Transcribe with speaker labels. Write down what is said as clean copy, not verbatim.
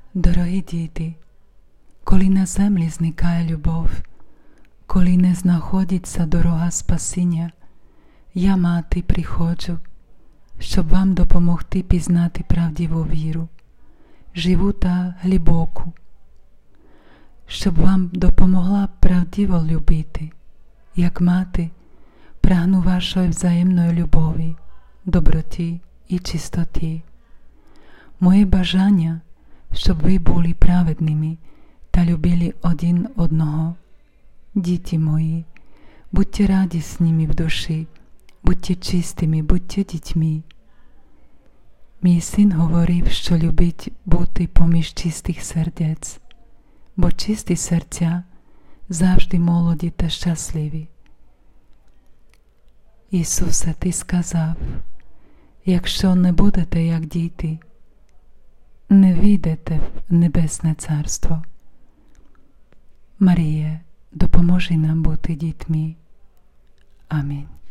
Speaker 1: Дорогі діти, коли на землі зникає любов, коли не знаходиться дорога спасіння, я, мати, приходжу, щоб вам допомогти пізнати правдиву віру, живу та глибоку, щоб вам допомогла правдиво любити. Як мати, прагну вашої взаємної любові, доброти і чистоти. Моє бажання, щоб ви були праведними та любили один одного. Діти мої, будьте радісними в душі, будьте чистими, будьте дітьми. Мій син говорив, що любить бути поміж чистих сердець, бо чисті серця завжди молоді та щасливі. Ісусе, Ти сказав, якщо не будете як діти, не війдете в Небесне Царство. Маріє, допоможи нам бути дітьми. Амінь.